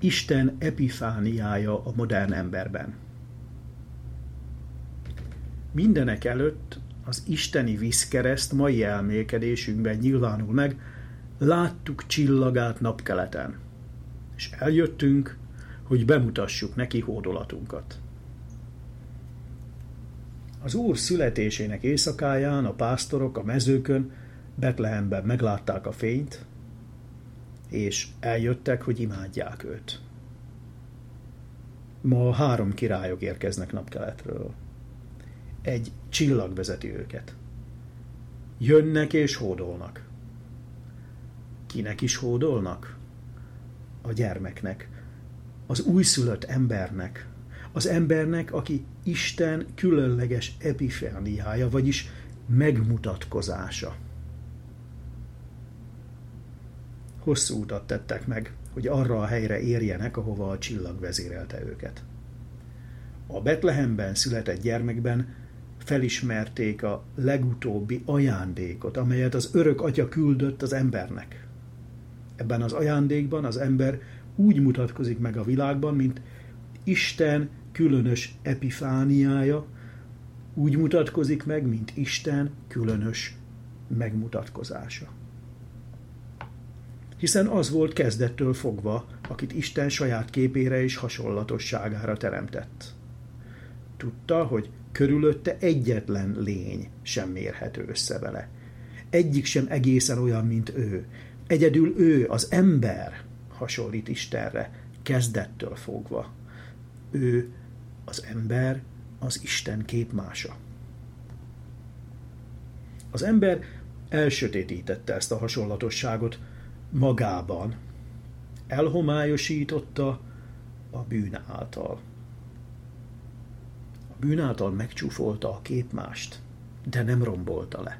Isten epifániája a modern emberben. Mindenek előtt az isteni vízkereszt mai elmélkedésünkben nyilvánul meg, láttuk csillagát napkeleten, és eljöttünk, hogy bemutassuk neki hódolatunkat. Az Úr születésének éjszakáján a pásztorok a mezőkön Betlehemben meglátták a fényt, és eljöttek, hogy imádják őt. Ma 3 királyok érkeznek napkeletről. Egy csillag vezeti őket. Jönnek és hódolnak. Kinek is hódolnak? A gyermeknek, az újszülött embernek, az embernek, aki Isten különleges epifániája, vagyis megmutatkozása. Hosszú utat tettek meg, hogy arra a helyre érjenek, ahova a csillag vezérelte őket. A Betlehemben született gyermekben felismerték a legutóbbi ajándékot, amelyet az örök Atya küldött az embernek. Ebben az ajándékban az ember úgy mutatkozik meg a világban, mint Isten különös epifániája, úgy mutatkozik meg, mint Isten különös megmutatkozása. Hiszen az volt kezdettől fogva, akit Isten saját képére és hasonlatosságára teremtett. Tudta, hogy körülötte egyetlen lény sem mérhető össze vele. Egyik sem egészen olyan, mint ő. Egyedül ő, az ember hasonlít Istenre, kezdettől fogva. Ő, az ember, az Isten képmása. Az ember elsötétítette ezt a hasonlatosságot magában. Elhomályosította a bűn által. A bűn által megcsúfolta a képmást, de nem rombolta le.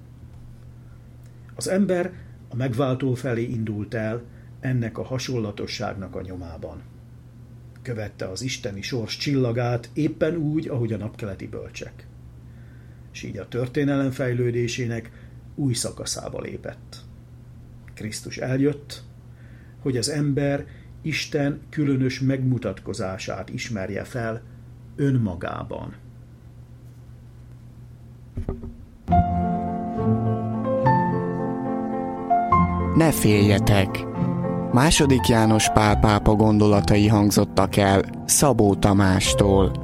Az ember a megváltó felé indult el ennek a hasonlatosságnak a nyomában. Követte az isteni sors csillagát éppen úgy, ahogy a napkeleti bölcsek. És így a történelem fejlődésének új szakaszába lépett. Krisztus eljött, hogy az ember Isten különös megmutatkozását ismerje fel önmagában. Ne féljetek! II. János Pál pápa gondolatai hangzottak el Szabó Tamástól.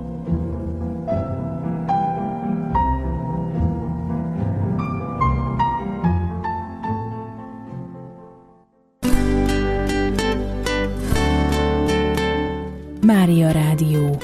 Mária Rádió.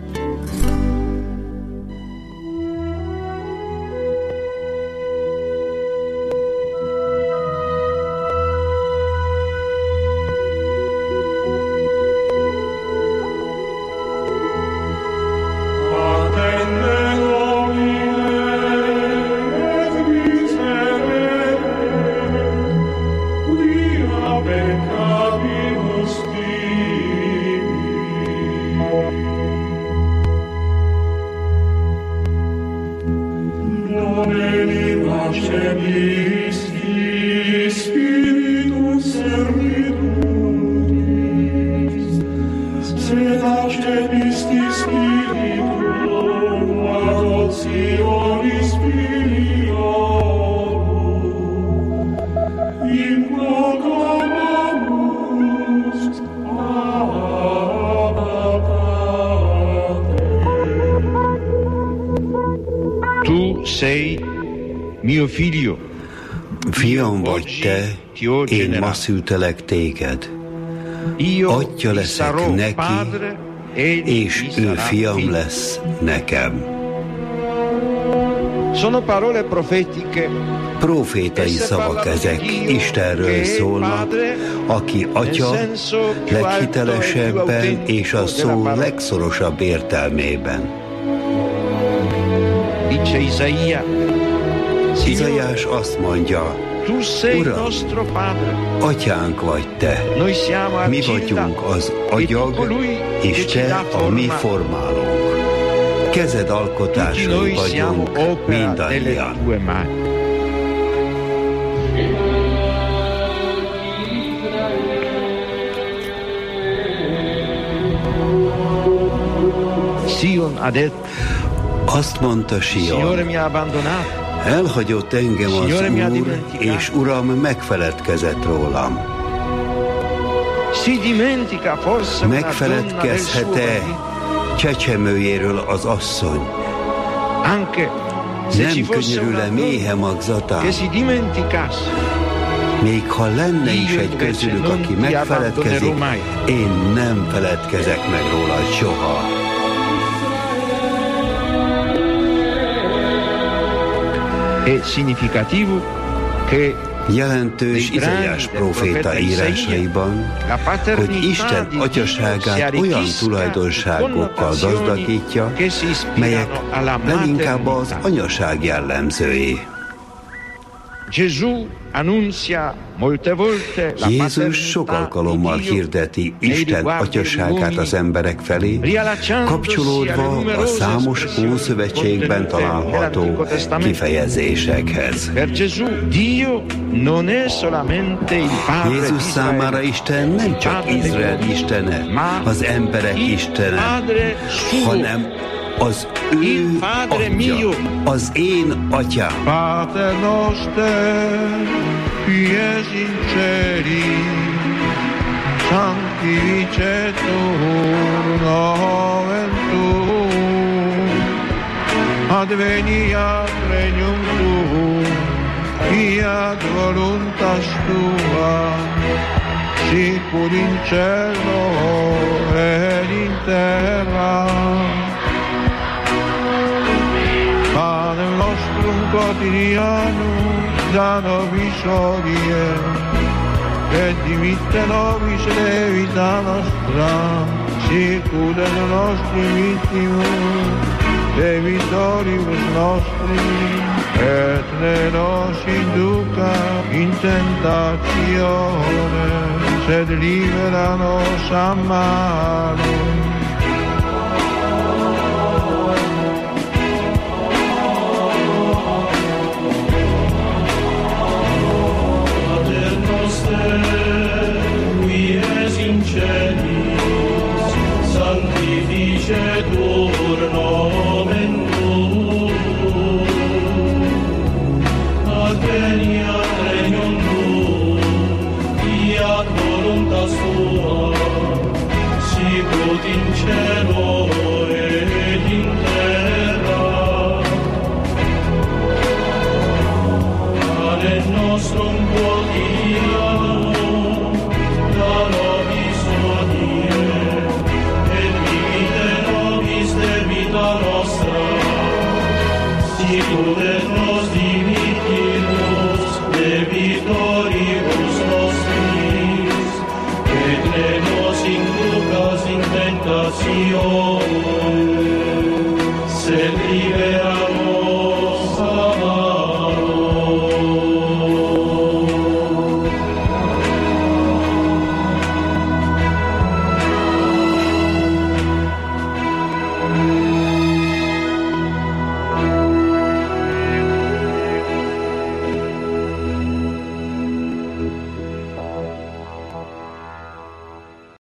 Fiam vagy te, én ma szültelek téged. Atya leszek neki, és ő fiam lesz nekem. Profétai szavak ezek, Istenről szólnak, aki Atya leghitelesebben és a szó legszorosabb értelmében. Izaiás azt mondja, Uram, Atyánk vagy te, mi vagyunk az agyag, és te a mi formálónk. Kezed alkotásai vagyunk mindannyian. Azt mondta Sion, elhagyott engem az Úr, és Uram megfeledkezett rólam. Megfeledkezhet-e csecsemőjéről az asszony? Nem könyörül-e méhe magzatán? Még ha lenne is egy közülük, aki megfeledkezik, én nem feledkezek meg róla soha. Jelentős Izaiás próféta írásaiban, hogy Isten atyaságát olyan tulajdonságokkal gazdagítja, melyek leginkább az anyaság jellemzői. Jézus sok alkalommal hirdeti Isten atyaságát az emberek felé, kapcsolódva a számos Ószövetségben található kifejezésekhez. Jézus számára Isten nem csak Izrael istene, az emberek istene, hanem az ő atya, az én atyám. Pater noster, qui es in celi, sanctificetur nomen tuum, adveniat regnum tuum, fiat voluntas tua, sicur in cielo et in terra. Panem nostrum quotidianum da nobis hodie, et dimitte nobis debita nostra, sicur et nostri vittimus, debitoribus nostri, et ne nos induca in tentatione, sed libera nos a malo. Sanctificetur nomen tuum, adveniat regnum tuum, fiat voluntas tua, sicut in cielo